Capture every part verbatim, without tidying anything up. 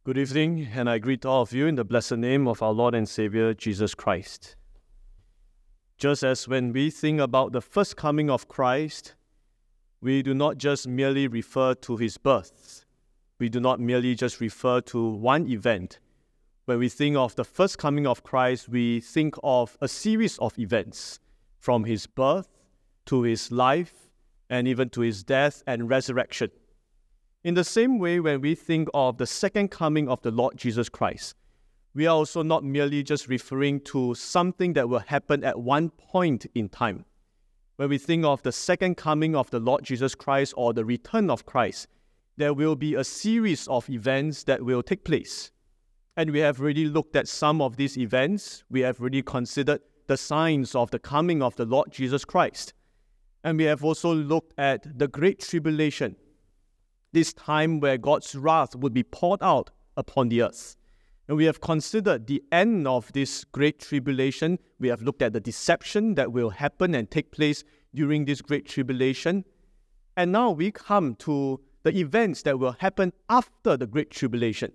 Good evening, and I greet all of you in the blessed name of our Lord and Savior, Jesus Christ. Just as when we think about the first coming of Christ, we do not just merely refer to his birth. We do not merely just refer to one event. When we think of the first coming of Christ, we think of a series of events, from his birth to his life, and even to his death and resurrection. In the same way, when we think of the second coming of the Lord Jesus Christ, we are also not merely just referring to something that will happen at one point in time. When we think of the second coming of the Lord Jesus Christ or the return of Christ, there will be a series of events that will take place. And we have already looked at some of these events. We have already considered the signs of the coming of the Lord Jesus Christ. And we have also looked at the Great Tribulation, this time where God's wrath would be poured out upon the earth. And we have considered the end of this great tribulation. We have looked at the deception that will happen and take place during this great tribulation. And now we come to the events that will happen after the great tribulation.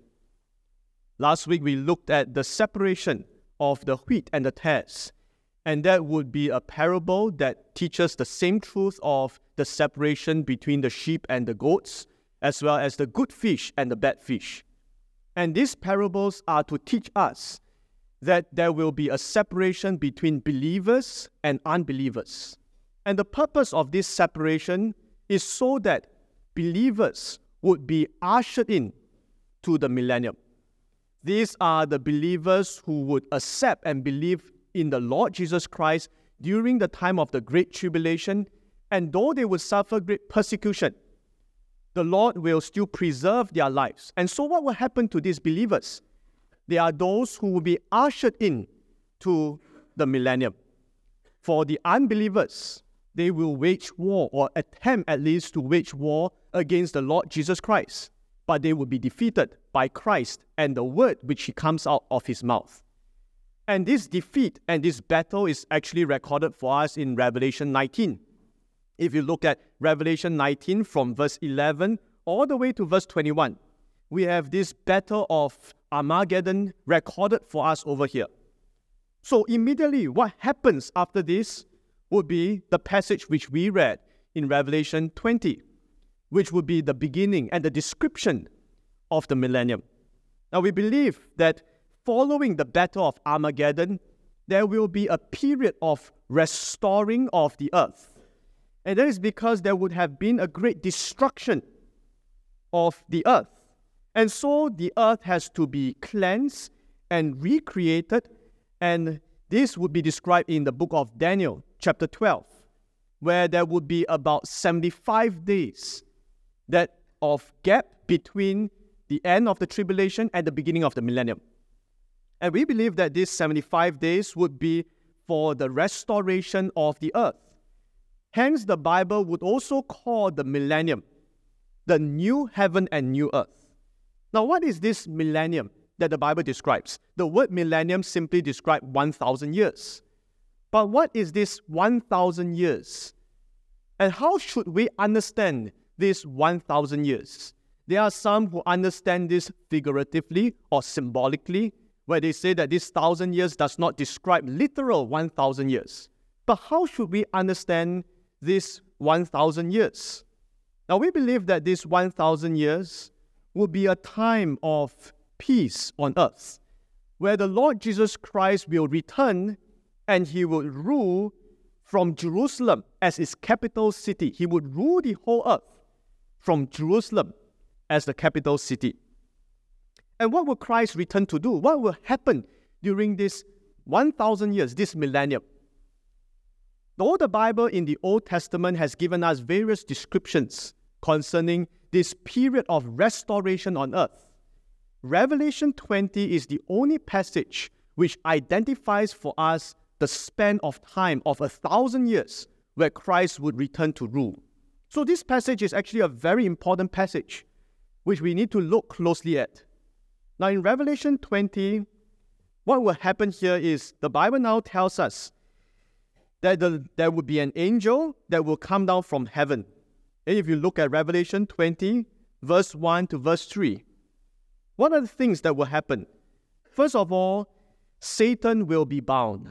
Last week we looked at the separation of the wheat and the tares. And that would be a parable that teaches the same truth of the separation between the sheep and the goats, as well as the good fish and the bad fish. And these parables are to teach us that there will be a separation between believers and unbelievers. And the purpose of this separation is so that believers would be ushered in to the millennium. These are the believers who would accept and believe in the Lord Jesus Christ during the time of the Great Tribulation, and though they would suffer great persecution, the Lord will still preserve their lives. And so what will happen to these believers? They are those who will be ushered in to the millennium. For the unbelievers, they will wage war, or attempt at least to wage war against the Lord Jesus Christ. But they will be defeated by Christ and the word which he comes out of his mouth. And this defeat and this battle is actually recorded for us in Revelation nineteen. If you look at Revelation nineteen from verse eleven all the way to verse twenty-one, we have this battle of Armageddon recorded for us over here. So immediately what happens after this would be the passage which we read in Revelation twenty, which would be the beginning and the description of the millennium. Now we believe that following the battle of Armageddon, there will be a period of restoring of the earth. And that is because there would have been a great destruction of the earth. And so the earth has to be cleansed and recreated. And this would be described in the book of Daniel, chapter twelve, where there would be about seventy-five days that of gap between the end of the tribulation and the beginning of the millennium. And we believe that these seventy-five days would be for the restoration of the earth. Hence, the Bible would also call the millennium the new heaven and new earth. Now, what is this millennium that the Bible describes? The word millennium simply describes one thousand years. But what is this one thousand years? And how should we understand this one thousand years? There are some who understand this figuratively or symbolically, where they say that this thousand years does not describe literal one thousand years. But how should we understand this one thousand years? Now, we believe that this one thousand years will be a time of peace on earth, where the Lord Jesus Christ will return and he will rule from Jerusalem as his capital city. He would rule the whole earth from Jerusalem as the capital city. And what will Christ return to do? What will happen during this one thousand years, this millennium? Though the Bible in the Old Testament has given us various descriptions concerning this period of restoration on earth, Revelation twenty is the only passage which identifies for us the span of time of a thousand years where Christ would return to rule. So this passage is actually a very important passage which we need to look closely at. Now in Revelation twenty, what will happen here is the Bible now tells us that the, there would be an angel that will come down from heaven. And if you look at Revelation twenty, verse one to verse three, What are the things that will happen? First of all, Satan will be bound.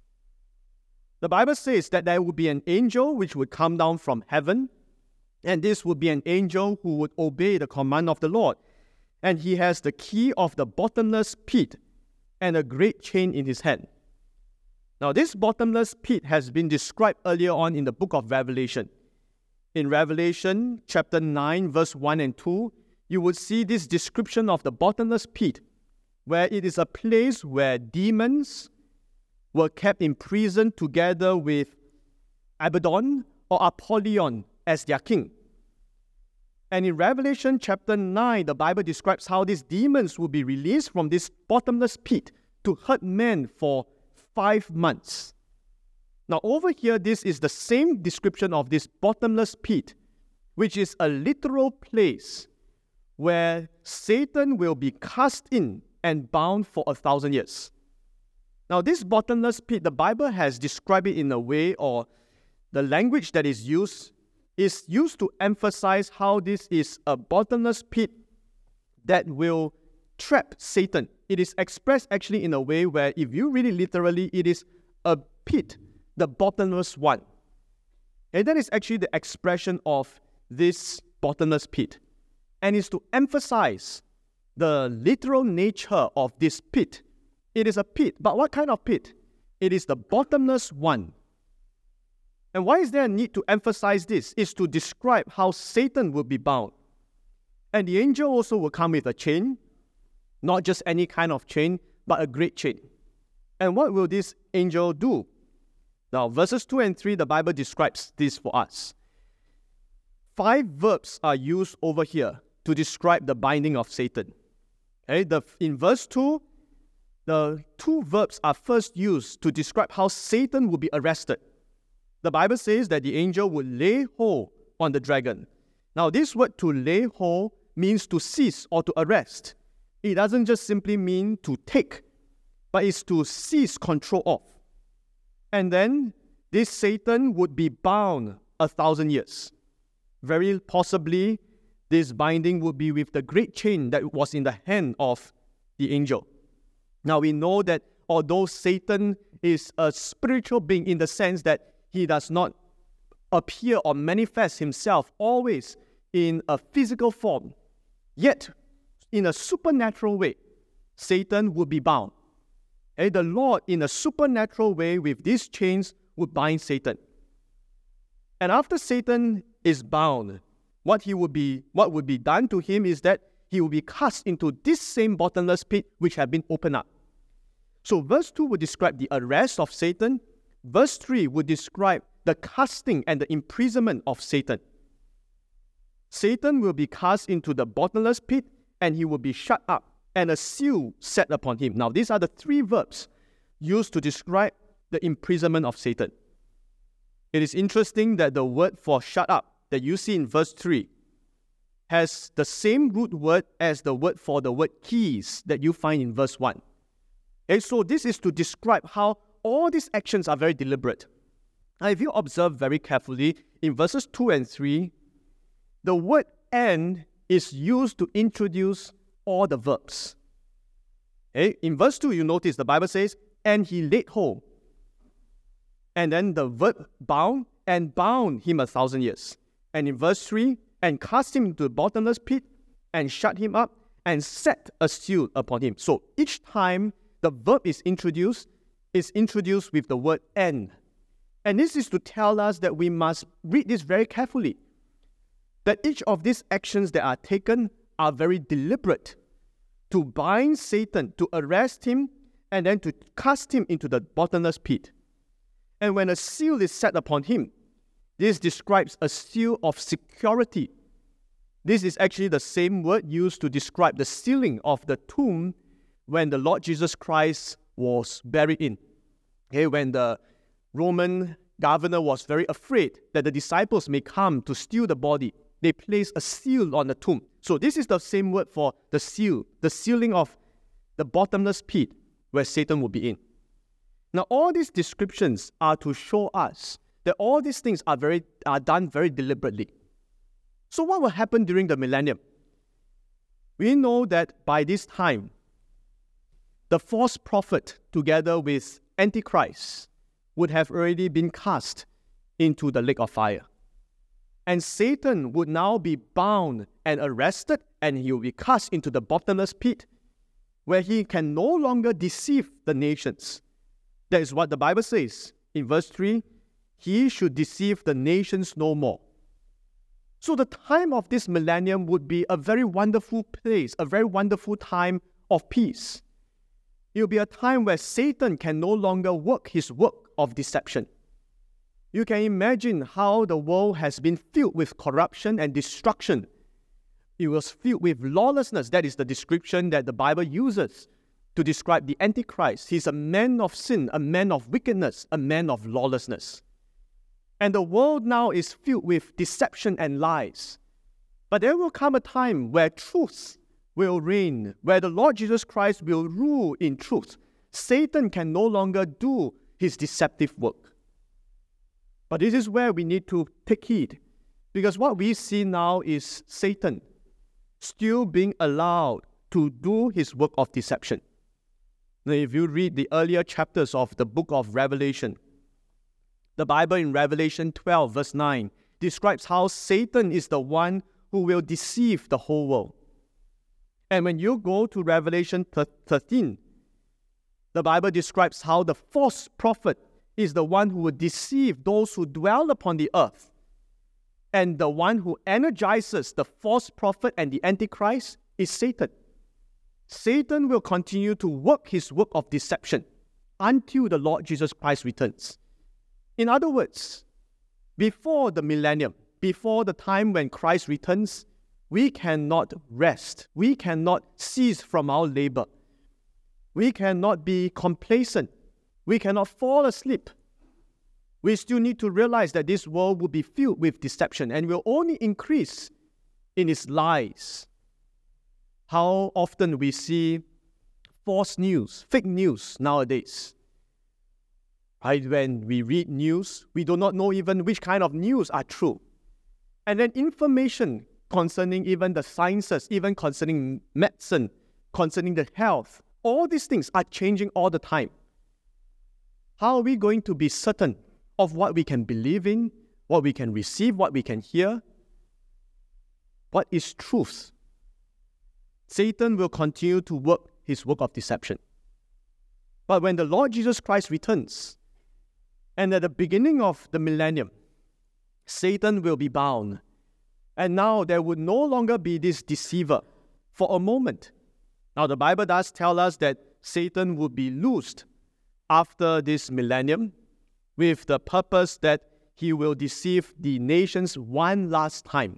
The Bible says that there will be an angel which would come down from heaven, and this would be an angel who would obey the command of the Lord. And he has the key of the bottomless pit and a great chain in his hand. Now, this bottomless pit has been described earlier on in the book of Revelation. In Revelation chapter nine, verse one and two, you would see this description of the bottomless pit, where it is a place where demons were kept in prison together with Abaddon or Apollyon as their king. And in Revelation chapter nine, the Bible describes how these demons will be released from this bottomless pit to hurt men for five months. Now over here, this is the same description of this bottomless pit, which is a literal place where Satan will be cast in and bound for a thousand years. Now this bottomless pit, the Bible has described it in a way, or the language that is used is used to emphasize how this is a bottomless pit that will trap Satan. It is expressed actually in a way where, if you read it literally, it is a pit, the bottomless one. And that is actually the expression of this bottomless pit. And it's to emphasize the literal nature of this pit. It is a pit, but what kind of pit? It is the bottomless one. And why is there a need to emphasize this? It's to describe how Satan will be bound. And the angel also will come with a chain, not just any kind of chain, but a great chain. And what will this angel do? Now, verses two and three, the Bible describes this for us. Five verbs are used over here to describe the binding of Satan. Okay, the, in verse two, the two verbs are first used to describe how Satan will be arrested. The Bible says that the angel will lay hold on the dragon. Now, this word to lay hold means to seize or to arrest. It doesn't just simply mean to take, but it's to seize control of. And then this Satan would be bound a thousand years. Very possibly, this binding would be with the great chain that was in the hand of the angel. Now, we know that although Satan is a spiritual being in the sense that he does not appear or manifest himself always in a physical form, yet in a supernatural way, Satan would be bound. And the Lord, in a supernatural way, with these chains, would bind Satan. And after Satan is bound, what he would be, what would be done to him is that he will be cast into this same bottomless pit which had been opened up. So verse two would describe the arrest of Satan. Verse three would describe the casting and the imprisonment of Satan. Satan will be cast into the bottomless pit, and he will be shut up, and a seal set upon him. Now, these are the three verbs used to describe the imprisonment of Satan. It is interesting that the word for shut up that you see in verse three has the same root word as the word for the word keys that you find in verse one. And so this is to describe how all these actions are very deliberate. Now, if you observe very carefully, in verses two and three, the word and is used to introduce all the verbs. Okay? In verse two, you notice the Bible says, and he laid hold. And then the verb bound, and bound him a thousand years. And in verse three, and cast him into the bottomless pit, and shut him up, and set a seal upon him. So each time the verb is introduced, is introduced with the word and. And this is to tell us that we must read this very carefully. That each of these actions that are taken are very deliberate to bind Satan, to arrest him, and then to cast him into the bottomless pit. And when a seal is set upon him, this describes a seal of security. This is actually the same word used to describe the sealing of the tomb when the Lord Jesus Christ was buried in. Okay, when the Roman governor was very afraid that the disciples may come to steal the body, they placed a seal on the tomb. So this is the same word for the seal, the sealing of the bottomless pit where Satan will be in. Now, all these descriptions are to show us that all these things are very are done very deliberately. So what will happen during the millennium? We know that by this time, the false prophet, together with Antichrist, would have already been cast into the lake of fire. And Satan would now be bound and arrested, and he will be cast into the bottomless pit, where he can no longer deceive the nations. That is what the Bible says in verse three, he should deceive the nations no more. So the time of this millennium would be a very wonderful place, a very wonderful time of peace. It will be a time where Satan can no longer work his work of deception. You can imagine how the world has been filled with corruption and destruction. It was filled with lawlessness. That is the description that the Bible uses to describe the Antichrist. He's a man of sin, a man of wickedness, a man of lawlessness. And the world now is filled with deception and lies. But there will come a time where truth will reign, where the Lord Jesus Christ will rule in truth. Satan can no longer do his deceptive work. But this is where we need to take heed, because what we see now is Satan still being allowed to do his work of deception. Now, if you read the earlier chapters of the book of Revelation, the Bible in Revelation twelve, verse nine, describes how Satan is the one who will deceive the whole world. And when you go to Revelation thirteen, the Bible describes how the false prophet is the one who will deceive those who dwell upon the earth. And the one who energizes the false prophet and the Antichrist is Satan. Satan will continue to work his work of deception until the Lord Jesus Christ returns. In other words, before the millennium, before the time when Christ returns, we cannot rest. We cannot cease from our labor. We cannot be complacent. We cannot fall asleep. We still need to realize that this world will be filled with deception and will only increase in its lies. How often we see false news, fake news nowadays. Right? When we read news, we do not know even which kind of news are true. And then information concerning even the sciences, even concerning medicine, concerning the health, all these things are changing all the time. How are we going to be certain of what we can believe in, what we can receive, what we can hear? What is truth? Satan will continue to work his work of deception. But when the Lord Jesus Christ returns, and at the beginning of the millennium, Satan will be bound. And now there would no longer be this deceiver for a moment. Now the Bible does tell us that Satan would be loosed after this millennium with the purpose that he will deceive the nations one last time.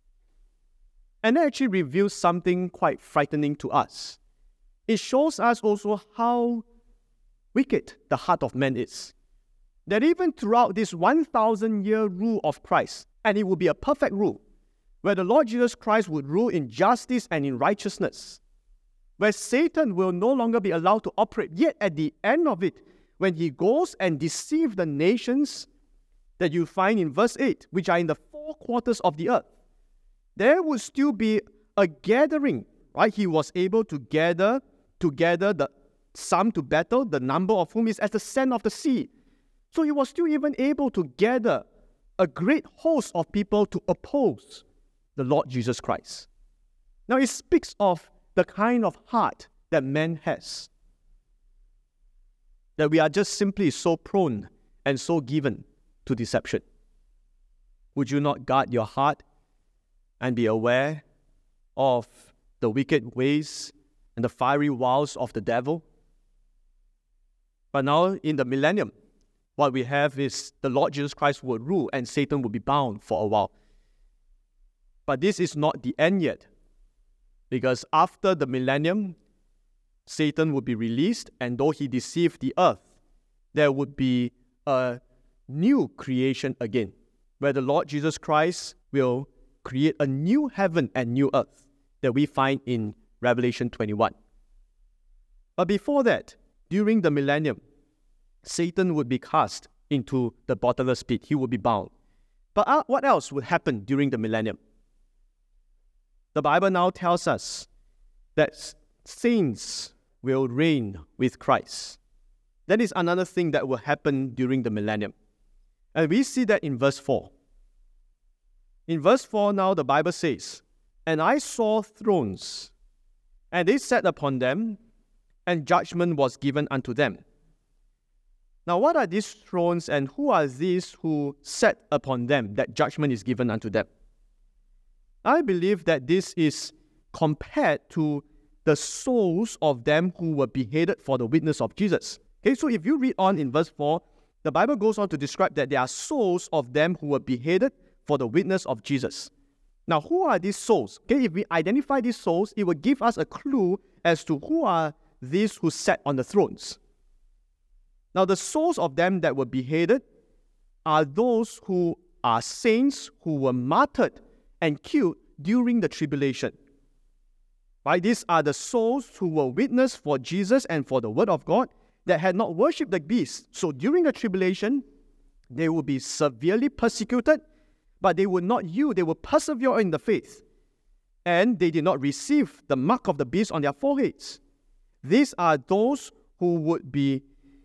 And that actually reveals something quite frightening to us. It shows us also how wicked the heart of man is. That even throughout this one thousand year rule of Christ, and it will be a perfect rule, where the Lord Jesus Christ would rule in justice and in righteousness, where Satan will no longer be allowed to operate, yet at the end of it, when he goes and deceives the nations that you find in verse eight, which are in the four quarters of the earth, there would still be a gathering, right? He was able to gather together the some to battle, the number of whom is as the sand of the sea. So he was still even able to gather a great host of people to oppose the Lord Jesus Christ. Now it speaks of the kind of heart that man has, that we are just simply so prone and so given to deception. Would you not guard your heart and be aware of the wicked ways and the fiery wiles of the devil? But now in the millennium, what we have is the Lord Jesus Christ will rule and Satan will be bound for a while. But this is not the end yet, because after the millennium, Satan would be released, and though he deceived the earth, there would be a new creation again, where the Lord Jesus Christ will create a new heaven and new earth that we find in Revelation twenty-one. But before that, during the millennium, Satan would be cast into the bottomless pit. He would be bound. But uh, what else would happen during the millennium? The Bible now tells us that saints will reign with Christ. That is another thing that will happen during the millennium. And we see that in verse four. In verse four now, the Bible says, "And I saw thrones, and they sat upon them, and judgment was given unto them." Now, what are these thrones, and who are these who sat upon them, that judgment is given unto them? I believe that this is compared to the souls of them who were beheaded for the witness of Jesus. Okay, so if you read on in verse four, the Bible goes on to describe that there are souls of them who were beheaded for the witness of Jesus. Now, who are these souls? Okay, if we identify these souls, it will give us a clue as to who are these who sat on the thrones. Now, the souls of them that were beheaded are those who are saints who were martyred and killed during the tribulation. Right? These are the souls who were witness for Jesus and for the word of God that had not worshipped the beast. So during the tribulation, they will be severely persecuted, but they would not yield. They will persevere in the faith. And they did not receive the mark of the beast on their foreheads. These are those who would be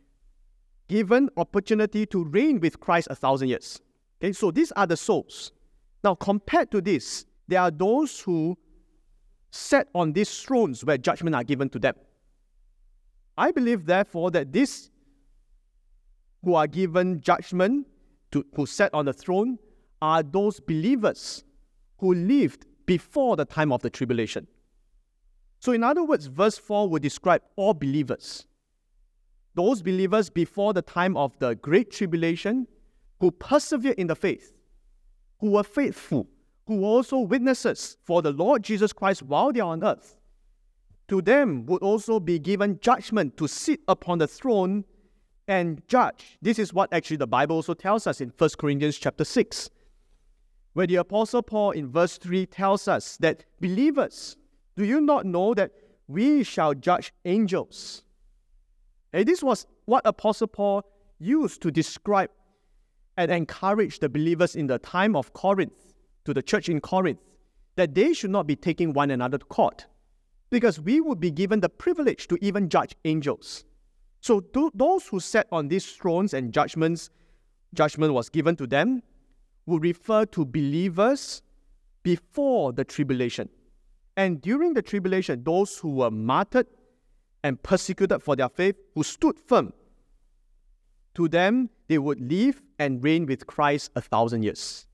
given opportunity to reign with Christ a thousand years. Okay, so these are the souls. Now, compared to this, there are those who sat on these thrones where judgment are given to them. I believe, therefore, that these who are given judgment, to, who sat on the throne, are those believers who lived before the time of the tribulation. So, in other words, verse four would describe all believers. Those believers before the time of the great tribulation who persevered in the faith, who were faithful, who were also witnesses for the Lord Jesus Christ while they are on earth. To them would also be given judgment to sit upon the throne and judge. This is what actually the Bible also tells us in First Corinthians chapter six, where the Apostle Paul in verse three tells us that, "Believers, do you not know that we shall judge angels?" And this was what Apostle Paul used to describe and encourage the believers in the time of Corinth, to the church in Corinth, that they should not be taking one another to court, because we would be given the privilege to even judge angels. So th- those who sat on these thrones and judgments, judgment was given to them, would refer to believers before the tribulation. And during the tribulation, those who were martyred and persecuted for their faith, who stood firm, to them they would live and reign with Christ a thousand years.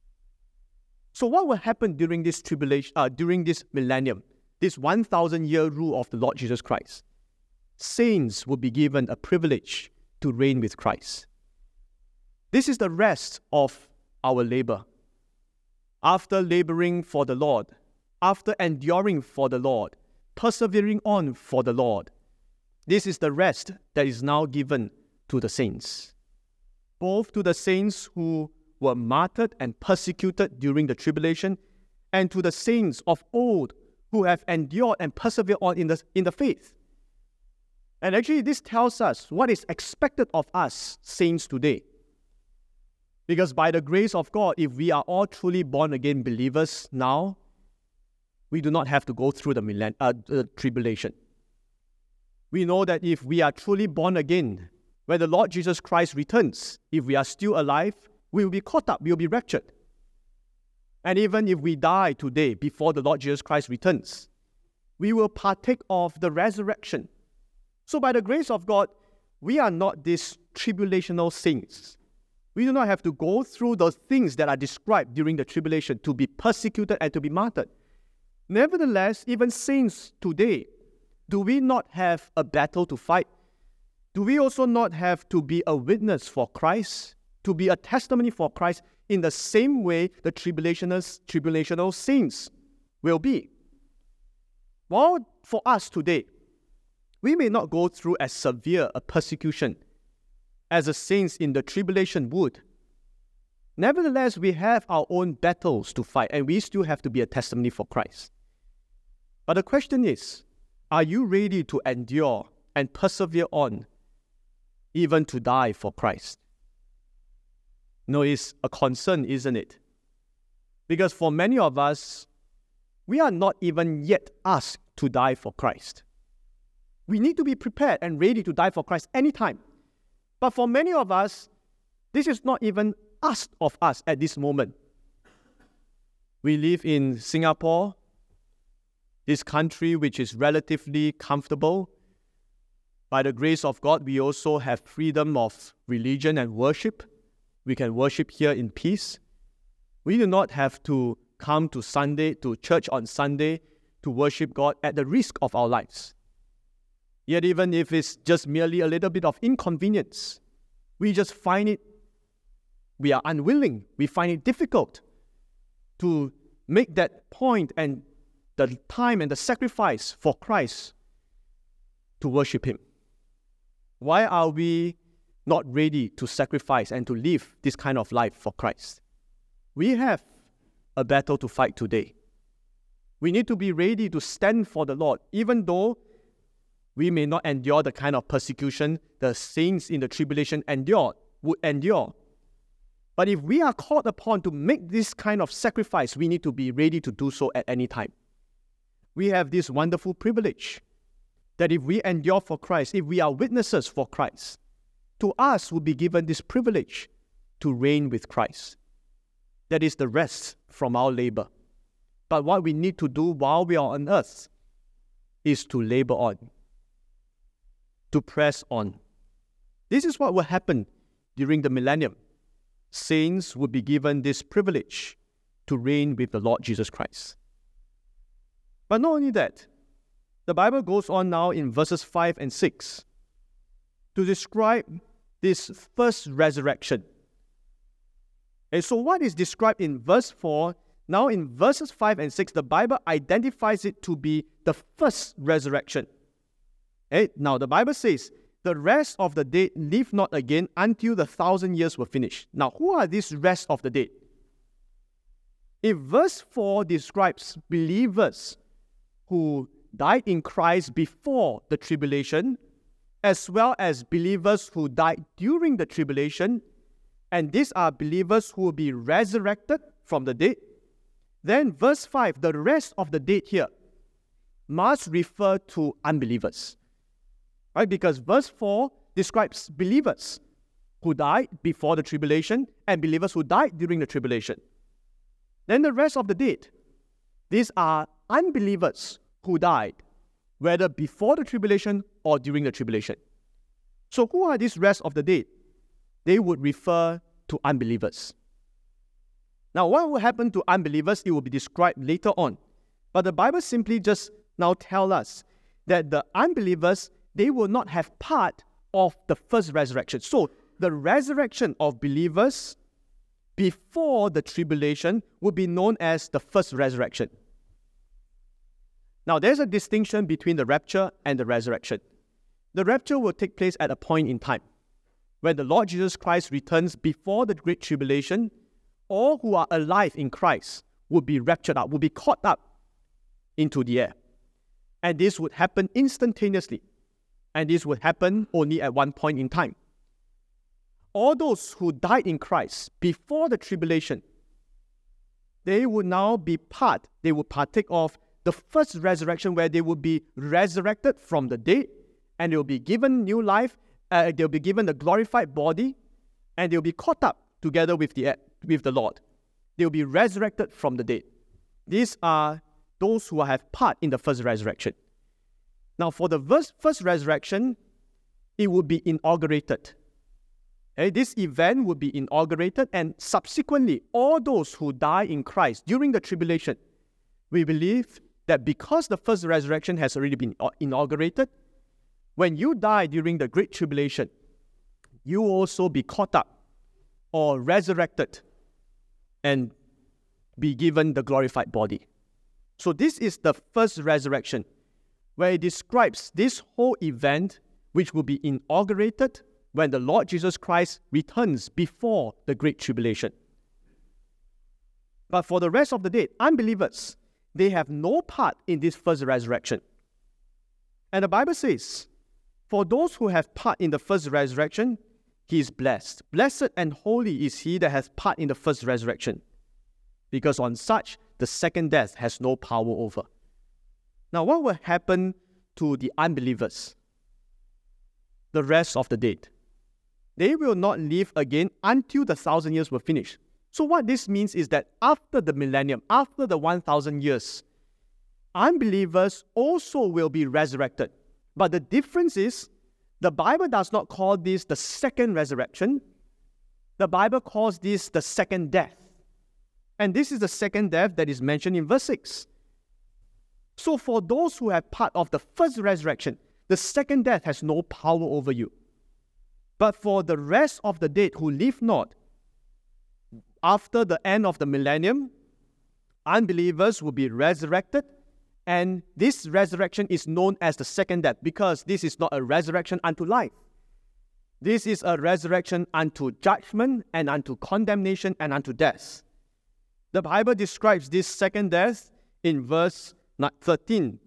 So what will happen during this tribulation, uh, during this millennium, this one thousand year rule of the Lord Jesus Christ? Saints will be given a privilege to reign with Christ. This is the rest of our labor. After laboring for the Lord, after enduring for the Lord, persevering on for the Lord, this is the rest that is now given to the saints. Both to the saints who were martyred and persecuted during the tribulation, and to the saints of old who have endured and persevered on in the, in the faith. And actually, this tells us what is expected of us, saints, today. Because by the grace of God, if we are all truly born-again believers now, we do not have to go through the, millenn- uh, the tribulation. We know that if we are truly born again, when the Lord Jesus Christ returns, if we are still alive, we will be caught up, we will be raptured. And even if we die today before the Lord Jesus Christ returns, we will partake of the resurrection. So by the grace of God, we are not these tribulational saints. We do not have to go through those things that are described during the tribulation to be persecuted and to be martyred. Nevertheless, even saints today, do we not have a battle to fight? Do we also not have to be a witness for Christ, to be a testimony for Christ in the same way the tribulational, tribulational saints will be? Well, for us today, we may not go through as severe a persecution as the saints in the tribulation would. Nevertheless, we have our own battles to fight, and we still have to be a testimony for Christ. But the question is, are you ready to endure and persevere on, even to die for Christ? No, it's a concern, isn't it? Because for many of us, we are not even yet asked to die for Christ. We need to be prepared and ready to die for Christ anytime. But for many of us, this is not even asked of us at this moment. We live in Singapore, this country which is relatively comfortable. By the grace of God, we also have freedom of religion and worship. We can worship here in peace. We do not have to come to Sunday, to church on Sunday, to worship God at the risk of our lives. Yet even if it's just merely a little bit of inconvenience, we just find it, we are unwilling, we find it difficult to make that point and the time and the sacrifice for Christ to worship Him. Why are we not ready to sacrifice and to live this kind of life for Christ? We have a battle to fight today. We need to be ready to stand for the Lord, even though we may not endure the kind of persecution the saints in the tribulation endured, would endure. But if we are called upon to make this kind of sacrifice, we need to be ready to do so at any time. We have this wonderful privilege that if we endure for Christ, if we are witnesses for Christ, to us will be given this privilege to reign with Christ. That is the rest from our labor. But what we need to do while we are on earth is to labor on, to press on. This is what will happen during the millennium. Saints will be given this privilege to reign with the Lord Jesus Christ. But not only that, the Bible goes on now in verses five and six to describe this first resurrection. And so what is described in verse four, now in verses five and six, the Bible identifies it to be the first resurrection. Okay? Now the Bible says, the rest of the dead live not again until the thousand years were finished. Now who are these rest of the dead? If verse four describes believers who died in Christ before the tribulation, as well as believers who died during the tribulation, and these are believers who will be resurrected from the dead, then verse five, the rest of the dead here, must refer to unbelievers. Right? Because verse four describes believers who died before the tribulation and believers who died during the tribulation. Then the rest of the dead, these are unbelievers who died, whether before the tribulation or during the tribulation. So who are these rest of the dead? They would refer to unbelievers. Now what will happen to unbelievers? It will be described later on. But the Bible simply just now tells us that the unbelievers, they will not have part of the first resurrection. So the resurrection of believers before the tribulation would be known as the first resurrection. Now there's a distinction between the rapture and the resurrection. The rapture will take place at a point in time when the Lord Jesus Christ returns before the great tribulation. All who are alive in Christ would be raptured up, would be caught up into the air. And this would happen instantaneously. And this would happen only at one point in time. All those who died in Christ before the tribulation, they would now be part, they would partake of the first resurrection, where they will be resurrected from the dead, and they will be given new life, uh, they will be given a glorified body, and they will be caught up together with the with the Lord. They will be resurrected from the dead. These are those who have part in the first resurrection. Now for the first, first resurrection, it will be inaugurated. Okay, this event will be inaugurated, and subsequently, all those who die in Christ during the tribulation, we believe that because the first resurrection has already been inaugurated, when you die during the great tribulation, you will also be caught up or resurrected and be given the glorified body. So this is the first resurrection, where it describes this whole event which will be inaugurated when the Lord Jesus Christ returns before the great tribulation. But for the rest of the dead, unbelievers, they have no part in this first resurrection. And the Bible says, for those who have part in the first resurrection, he is blessed. Blessed and holy is he that has part in the first resurrection, because on such the second death has no power over. Now, what will happen to the unbelievers? The rest of the dead. They will not live again until the thousand years were finished. So what this means is that after the millennium, after the one thousand years, unbelievers also will be resurrected. But the difference is, the Bible does not call this the second resurrection. The Bible calls this the second death. And this is the second death that is mentioned in verse six. So for those who have part of the first resurrection, the second death has no power over you. But for the rest of the dead who live not, after the end of the millennium, unbelievers will be resurrected, and this resurrection is known as the second death because this is not a resurrection unto life. This is a resurrection unto judgment and unto condemnation and unto death. The Bible describes this second death in verse thirteen.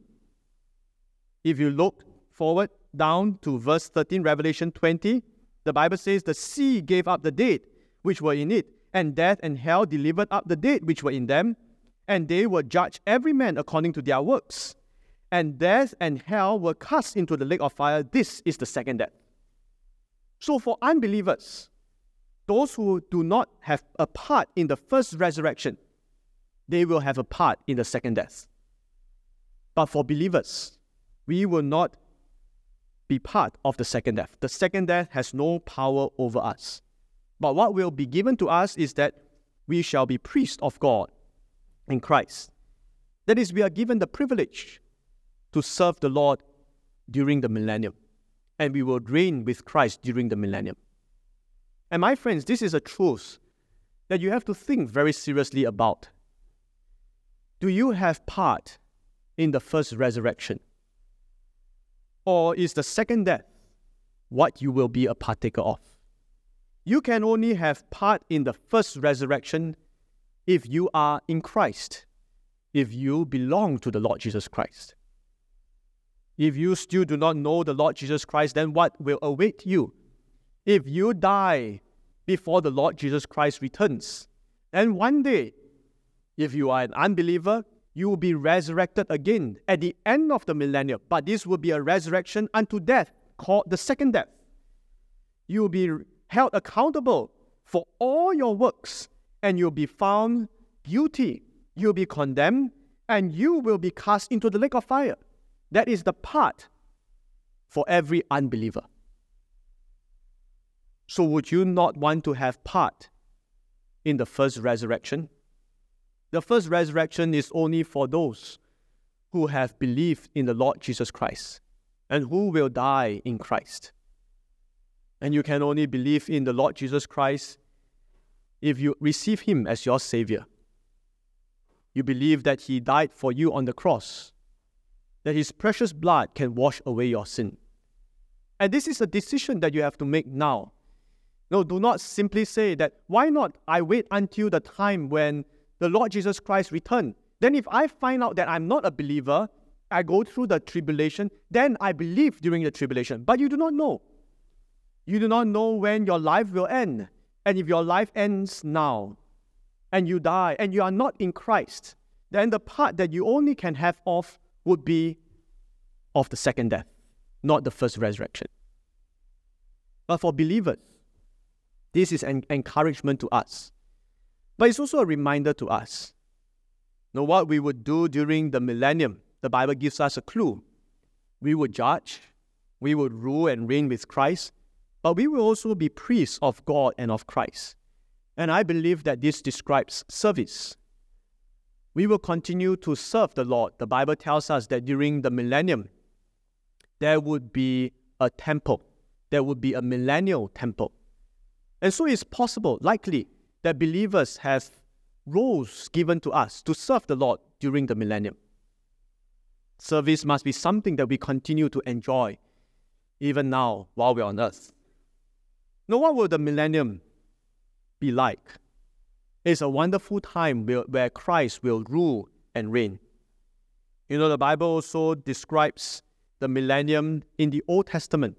If you look forward down to verse thirteen, Revelation twenty, the Bible says, the sea gave up the dead which were in it, and death and hell delivered up the dead which were in them, and they will judge every man according to their works. And death and hell were cast into the lake of fire. This is the second death. So for unbelievers, those who do not have a part in the first resurrection, they will have a part in the second death. But for believers, we will not be part of the second death. The second death has no power over us. But what will be given to us is that we shall be priests of God in Christ. That is, we are given the privilege to serve the Lord during the millennium, and we will reign with Christ during the millennium. And my friends, this is a truth that you have to think very seriously about. Do you have part in the first resurrection? Or is the second death what you will be a partaker of? You can only have part in the first resurrection if you are in Christ, if you belong to the Lord Jesus Christ. If you still do not know the Lord Jesus Christ, then what will await you? If you die before the Lord Jesus Christ returns, then one day, if you are an unbeliever, you will be resurrected again at the end of the millennium. But this will be a resurrection unto death, called the second death. You will be held accountable for all your works, and you'll be found guilty. You'll be condemned, and you will be cast into the lake of fire. That is the part for every unbeliever. So would you not want to have part in the first resurrection? The first resurrection is only for those who have believed in the Lord Jesus Christ and who will die in Christ. And you can only believe in the Lord Jesus Christ if you receive Him as your Savior. You believe that He died for you on the cross, that His precious blood can wash away your sin. And this is a decision that you have to make now. No, do not simply say that, why not I wait until the time when the Lord Jesus Christ returns? Then if I find out that I'm not a believer, I go through the tribulation, then I believe during the tribulation. But you do not know. You do not know when your life will end. And if your life ends now, and you die, and you are not in Christ, then the part that you only can have of would be of the second death, not the first resurrection. But for believers, this is an encouragement to us. But it's also a reminder to us. Now, what we would do during the millennium, the Bible gives us a clue. We would judge, we would rule and reign with Christ, but we will also be priests of God and of Christ. And I believe that this describes service. We will continue to serve the Lord. The Bible tells us that during the millennium, there would be a temple. There would be a millennial temple. And so it's possible, likely, that believers have roles given to us to serve the Lord during the millennium. Service must be something that we continue to enjoy, even now, while we're on earth. Now, what will the millennium be like? It's a wonderful time where Christ will rule and reign. You know, the Bible also describes the millennium in the Old Testament.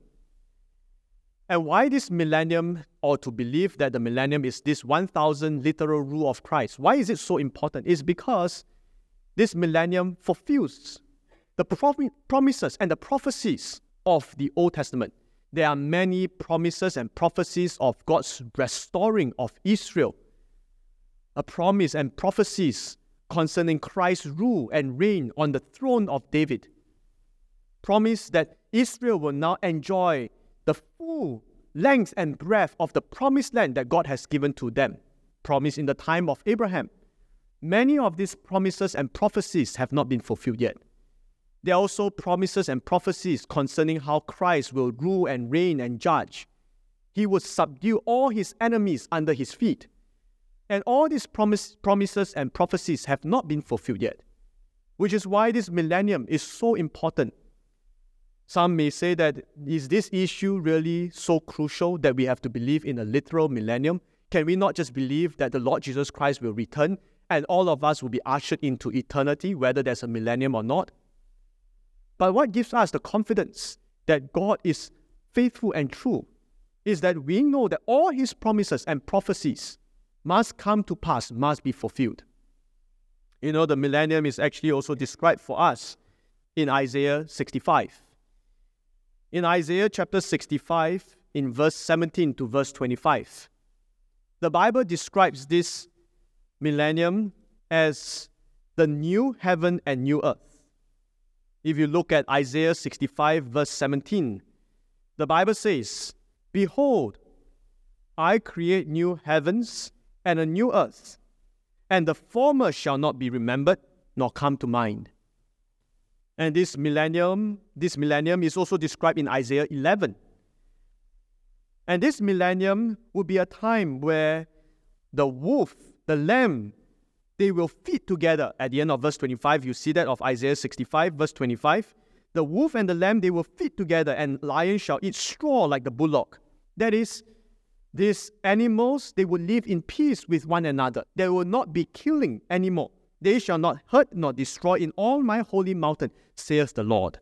And why this millennium, or to believe that the millennium is this one thousand literal rule of Christ, why is it so important? It's because this millennium fulfills the prom- promises and the prophecies of the Old Testament. There are many promises and prophecies of God's restoring of Israel. A promise and prophecies concerning Christ's rule and reign on the throne of David. Promise that Israel will now enjoy the full length and breadth of the promised land that God has given to them. Promise in the time of Abraham. Many of these promises and prophecies have not been fulfilled yet. There are also promises and prophecies concerning how Christ will rule and reign and judge. He will subdue all his enemies under his feet. And all these promise, promises and prophecies have not been fulfilled yet, which is why this millennium is so important. Some may say that, is this issue really so crucial that we have to believe in a literal millennium? Can we not just believe that the Lord Jesus Christ will return and all of us will be ushered into eternity, whether there's a millennium or not? But what gives us the confidence that God is faithful and true is that we know that all his promises and prophecies must come to pass, must be fulfilled. You know, the millennium is actually also described for us in Isaiah sixty-five. In Isaiah chapter sixty-five, in verse seventeen to verse twenty-five, the Bible describes this millennium as the new heaven and new earth. If you look at Isaiah sixty-five, verse seventeen, the Bible says, "Behold, I create new heavens and a new earth, and the former shall not be remembered, nor come to mind." And this millennium, this millennium is also described in Isaiah eleven. And this millennium will be a time where the wolf, the lamb, they will feed together. At the end of verse twenty-five, you see that of Isaiah sixty-five, verse twenty-five. The wolf and the lamb, they will feed together, and lion shall eat straw like the bullock. That is, these animals, they will live in peace with one another. They will not be killing anymore. They shall not hurt nor destroy in all my holy mountain, saith the Lord.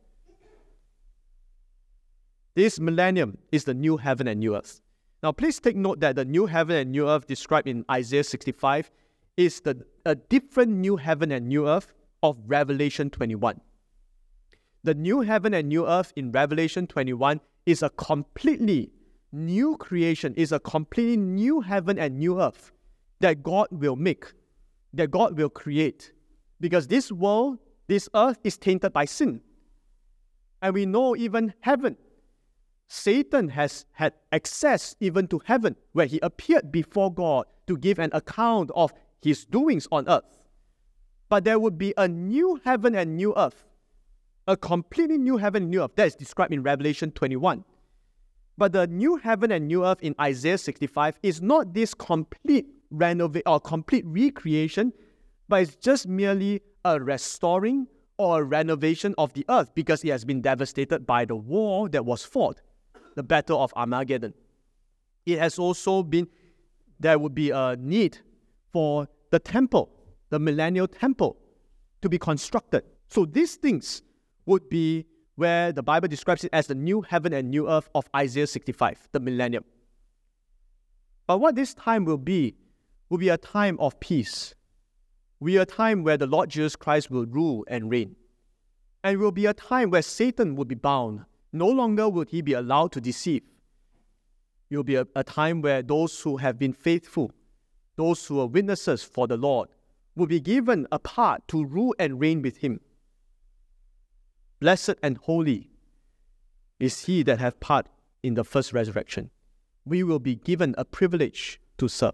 This millennium is the new heaven and new earth. Now, please take note that the new heaven and new earth described in Isaiah sixty-five is the, a different new heaven and new earth of Revelation twenty-one. The new heaven and new earth in Revelation twenty-one is a completely new creation, is a completely new heaven and new earth that God will make, that God will create. Because this world, this earth is tainted by sin. And we know even heaven, Satan has had access even to heaven, where he appeared before God to give an account of his doings on earth. But there would be a new heaven and new earth, a completely new heaven and new earth that is described in Revelation twenty-one. But the new heaven and new earth in Isaiah sixty-five is not this complete renovation or complete recreation, but it's just merely a restoring or a renovation of the earth because it has been devastated by the war that was fought, the Battle of Armageddon. It has also been, there would be a need for the temple, the millennial temple, to be constructed. So these things would be where the Bible describes it as the new heaven and new earth of Isaiah sixty-five, the millennium. But what this time will be, will be a time of peace. Will be a time where the Lord Jesus Christ will rule and reign. And will be a time where Satan will be bound. No longer will he be allowed to deceive. It will be a, a time where those who have been faithful, those who are witnesses for the Lord, will be given a part to rule and reign with him. Blessed and holy is he that hath part in the first resurrection. We will be given a privilege to serve.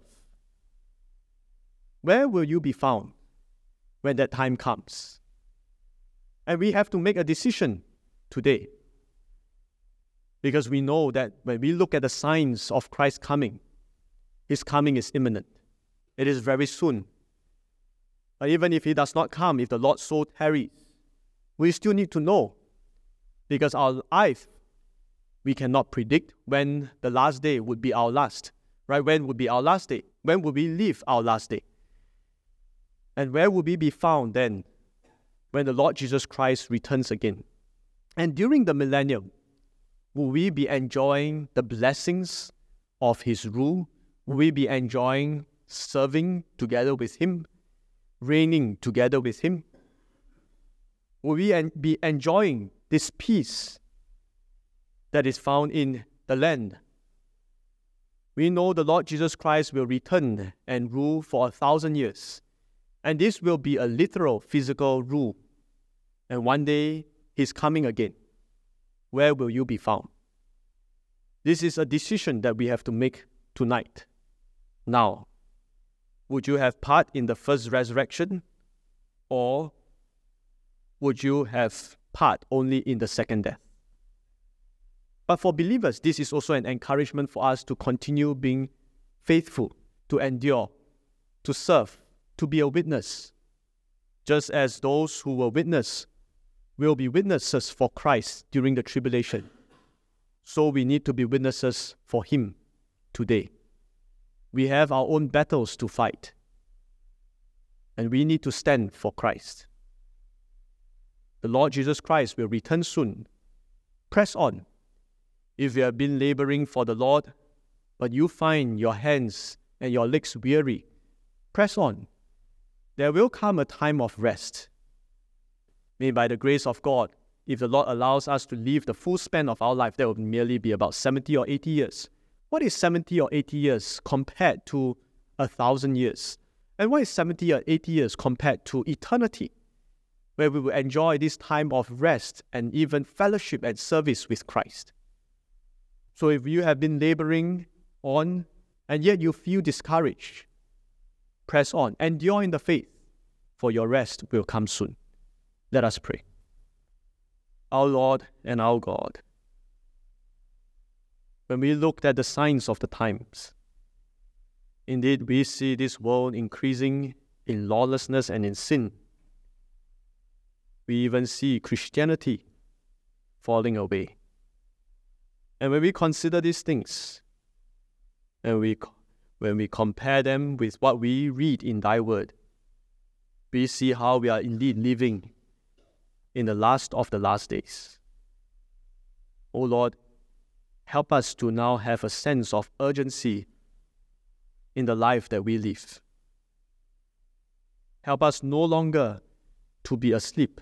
Where will you be found when that time comes? And we have to make a decision today. Because we know that when we look at the signs of Christ's coming, his coming is imminent. It is very soon. But even if he does not come, if the Lord so tarries, we still need to know, because our life, we cannot predict when the last day would be our last, right? When would be our last day? When will we live our last day? And where will we be found then when the Lord Jesus Christ returns again? And during the millennium, will we be enjoying the blessings of his rule? Will we be enjoying serving together with him, reigning together with him? Will we en- be enjoying this peace that is found in the land? We know the Lord Jesus Christ will return and rule for a thousand years. And this will be a literal physical rule. And one day, He's coming again. Where will you be found? This is a decision that we have to make tonight. Now, would you have part in the first resurrection? Or would you have part only in the second death? But for believers, this is also an encouragement for us to continue being faithful, to endure, to serve, to be a witness. Just as those who were witness will be witnesses for Christ during the tribulation, so we need to be witnesses for Him today. We have our own battles to fight, and we need to stand for Christ. The Lord Jesus Christ will return soon. Press on. If you have been laboring for the Lord, but you find your hands and your legs weary, press on. There will come a time of rest. May by the grace of God, if the Lord allows us to live the full span of our life, that will merely be about seventy or eighty years. What is seventy or eighty years compared to a thousand years? And what is seventy or eighty years compared to eternity, where we will enjoy this time of rest and even fellowship and service with Christ? So if you have been laboring on and yet you feel discouraged, press on, endure in the faith, for your rest will come soon. Let us pray. Our Lord and our God, when we looked at the signs of the times, indeed we see this world increasing in lawlessness and in sin. We even see Christianity falling away. And when we consider these things, and we when we compare them with what we read in Thy Word, we see how we are indeed living in the last of the last days. O Lord, help us to now have a sense of urgency in the life that we live. Help us no longer to be asleep.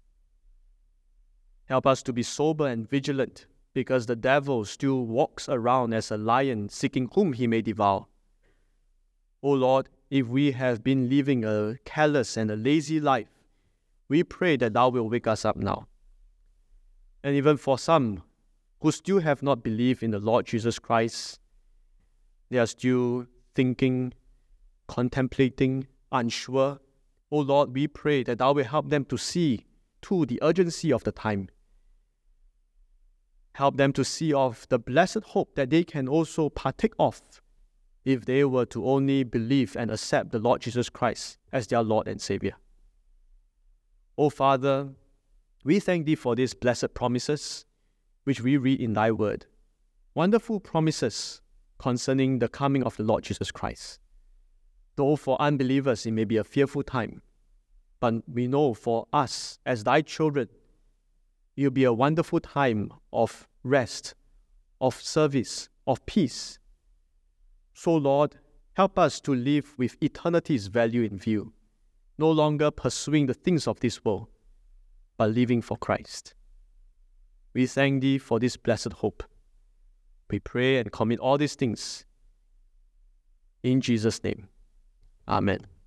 Help us to be sober and vigilant, because the devil still walks around as a lion seeking whom he may devour. O Lord, if we have been living a careless and a lazy life, we pray that Thou will wake us up now. And even for some who still have not believed in the Lord Jesus Christ, they are still thinking, contemplating, unsure. O Lord, we pray that Thou will help them to see too the urgency of the time. Help them to see of the blessed hope that they can also partake of if they were to only believe and accept the Lord Jesus Christ as their Lord and Savior. O Father, we thank Thee for these blessed promises which we read in Thy Word. Wonderful promises concerning the coming of the Lord Jesus Christ. Though for unbelievers it may be a fearful time, but we know for us as Thy children, it will be a wonderful time of rest, of service, of peace. So Lord, help us to live with eternity's value in view, no longer pursuing the things of this world, but living for Christ. We thank Thee for this blessed hope. We pray and commit all these things in Jesus' name. Amen.